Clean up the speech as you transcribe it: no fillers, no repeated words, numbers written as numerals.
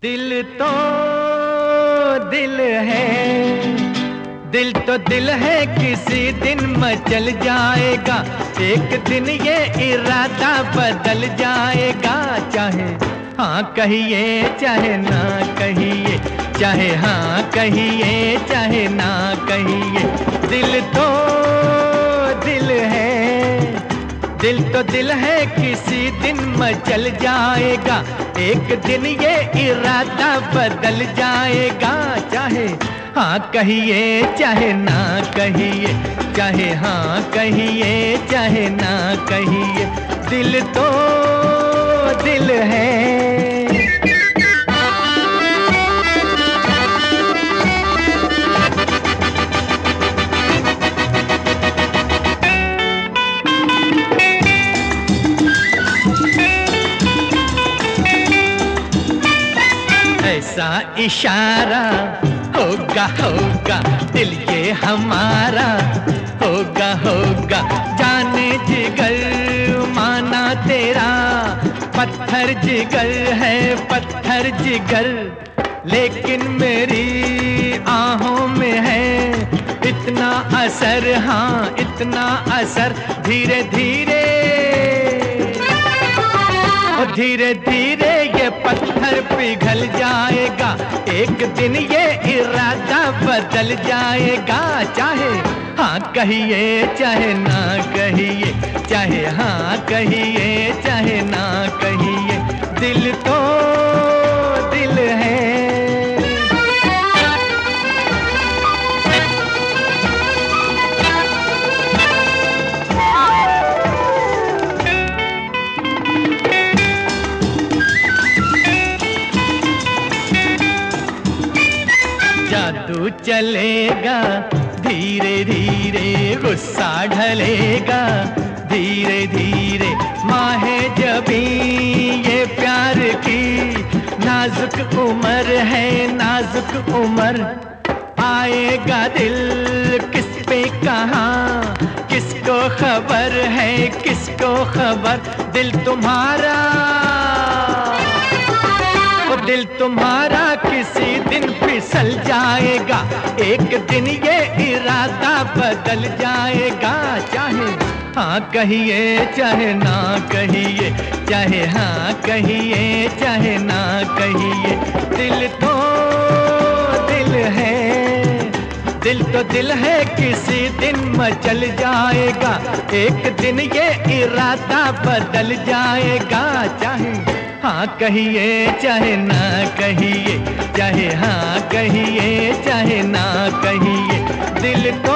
दिल तो दिल है, दिल तो दिल है, किसी दिन मचल जाएगा। एक दिन ये इरादा बदल जाएगा। चाहे हाँ कहिए चाहे ना कहिए, चाहे हाँ कहिए चाहे ना कहिए, दिल तो दिल है, दिल तो दिल है, किसी दिन मचल जाएगा। एक दिन ये इरादा बदल जाएगा। चाहे हाँ कहिए चाहे ना कहिए, चाहे हाँ कहिए चाहे ना कहिए, दिल तो दिल है। ऐसा इशारा होगा होगा, दिल ये हमारा होगा होगा, जाने जिगर माना तेरा, पत्थर जिगर है पत्थर जिगर, लेकिन मेरी आहों में है इतना असर, हाँ इतना असर, धीरे धीरे धीरे धीरे ये पत्थर पिघल जाएगा। एक दिन ये इरादा बदल जाएगा। चाहे हाँ कहिए चाहे ना कहिए, चाहे हाँ कहिए चाहे ना कहिए, दिल तो दिल है। जादू चलेगा धीरे धीरे, गुस्सा ढलेगा धीरे धीरे, माहे जबी ये प्यार की नाजुक उम्र है नाजुक उम्र, आएगा दिल किस पे कहाँ, किसको खबर है किसको खबर, दिल तुम्हारा दिल तुम्हारा किसी दिन फिसल जाएगा। एक दिन ये इरादा बदल जाएगा। चाहे हाँ कहिए चाहे ना कहिए, चाहे हाँ कहिए चाहे ना कहिए, दिल तो दिल है, दिल तो दिल है, किसी दिन मचल जाएगा। एक दिन ये इरादा बदल जाएगा। चाहे हाँ कहिए चाहे ना कहिए, चाहे हाँ कहिए चाहे ना कहिए, दिल तो